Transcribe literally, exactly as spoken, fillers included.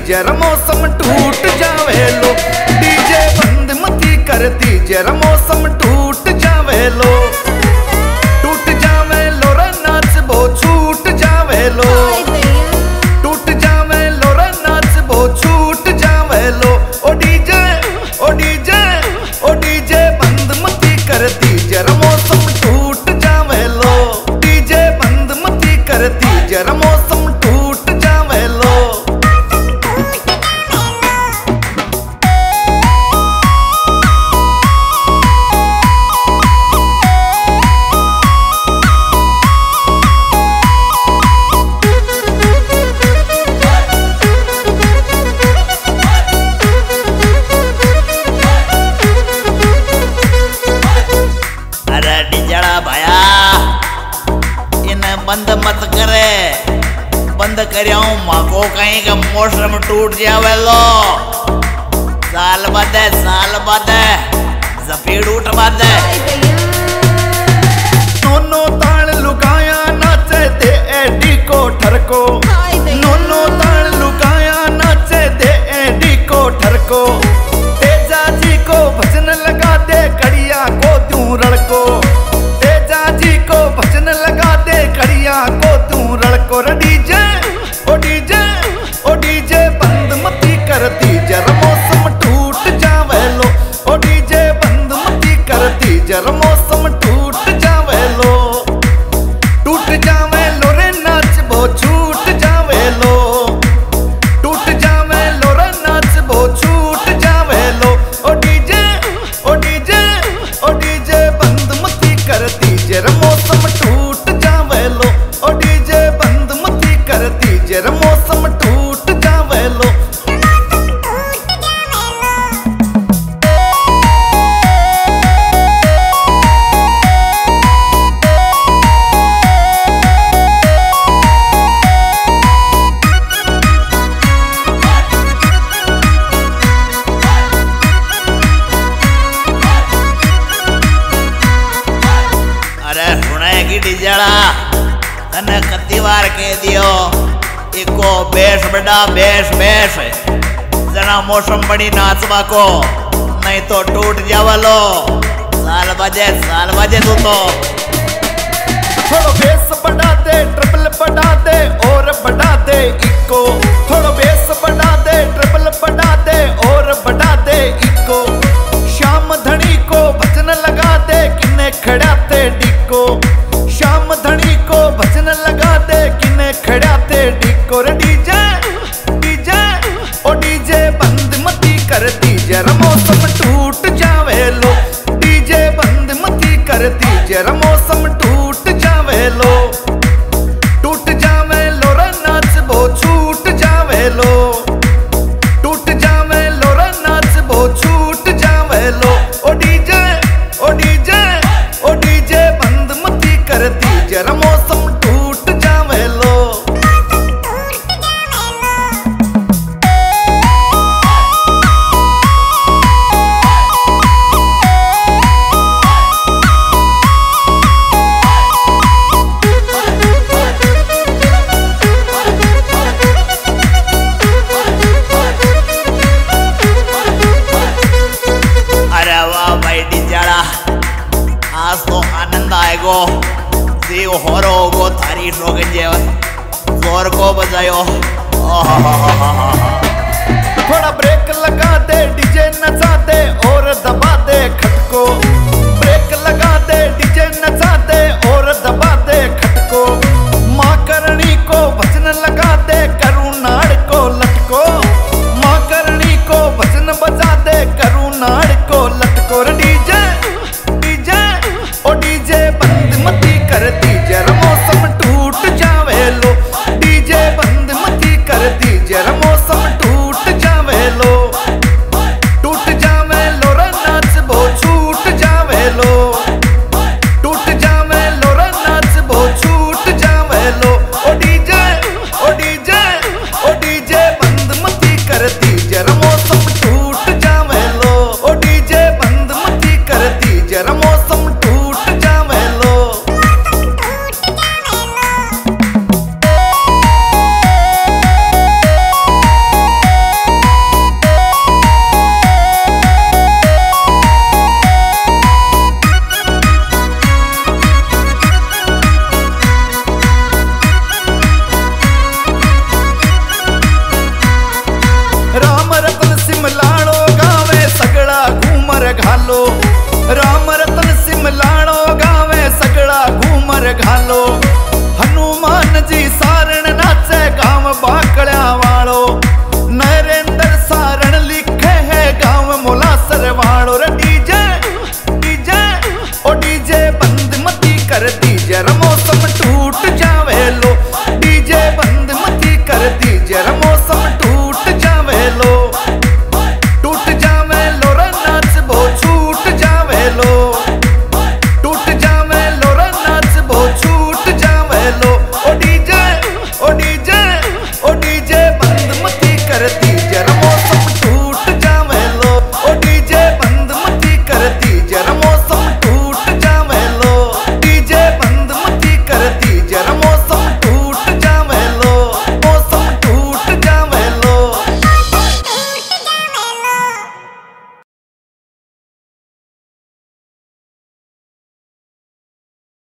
जरा मौसम टूट जावे लो। डीजे बंद मती करती जरा मौसम टूट जावे लो। टूट जावे लो रे नाच बो छूट जावे लो। टूट जावे लो रे नाच बो छूट जावे लो। ओ डीजे ओ डीजे ओ डीजे बंद मती करती जरा मौसम टूट जावे लो। डीजे बंद मती करती जरा मौसम टूट जावे लो। बंद मत करे, बंद करियो माको कहीं का मौसम टूट जावे लो। साल बाद साल बाद जफीड़ उठ बाद नोनो ताल लुकाया नाचे दे एडी को ठरको। नोनो ताल लुकाया नाचे दे एडी को ठरको। तेजा जी को भजन लगा दे कड़िया को तू रड़को। तेजा जी को भजन लगा दे कड़िया को तू रड़को। रे डीजे ओ डीजे ओ डीजे बंद मती करती जरा मौसम टूट जावे लो। ओ डीजे बंद मती करती जरा मौसम टूट जावे लो। टूट जावे लो रे नाच बो छूट जावे लो। टूट जावे लो रे नाच बो छूट जावे लो। ओ डीजे ओ डीजे ओ डीजे बंद मती करती जरा मौसम टूट जावे लो। ओ डीजे बंद मती करती जरा मौसम टूट जावे लो। डीजड़ा तने कति बार कह दियो इको बेस बड़ा बेस बेस जना मौसम बड़ी नाचवा को नहीं तो टूट जावलो। साल बजे साल बजे तू तो थोड़ा बेस बढ़ा दे ट्रिपल बढ़ा दे और बढ़ा दे इको। थोड़ा बेस बढ़ा दे ट्रिपल बढ़ा दे और बढ़ा दे इको। श्याम धनी को भजन लगा दे किन्ने खड़ा ते डिको। श्याम धनी को भजन लगा दे किन्ने खड़ा ते डिको। रे डीजे डीजे ओ डीजे बंद मती करती जरा मौसम टूट जावे लो। डीजे बंद मती करती जरा मौसम टूट जावे लो। टूट जावे लो रे नाच बो छूट जावे लो। टूट जावे लो रे नाच बो छूट जावे लो। ओ डीजे ओ डीजे ओ डीजे बंद मती करती जरा मौसम टूट जावे लो। आज तो आनंद आएगो जीव होरो गो थारी शोगन जेवन जोर को बजायो। थोड़ा ब्रेक लगा दे डीजे नचा दे और दबा दे खटको। ब्रेक लगा दे डीजे नचा दे और दबा दे खटको। माँ करणी को भजन लगा दे करुणाड़ को लटको। माँ करणी को भजन बजा दे करुणाड़ को लटको। रे डीजे डीजे ओ डीजे बंद मती करती जरा मौसम टूट जावे लो। डीजे बंद मती करती जरा मौसम टूट जावे लो। टूट जावे लो रे नाच बो छूट जा झालो। हनुमान जी सारण नाचे गांव बाकड़ा वालो। नरेंद्र सारण लिखे है गांव मोलासर वालो। रे डीजे डीजे ओ डीजे बंद मती कर दीजे, मौसम टूट जा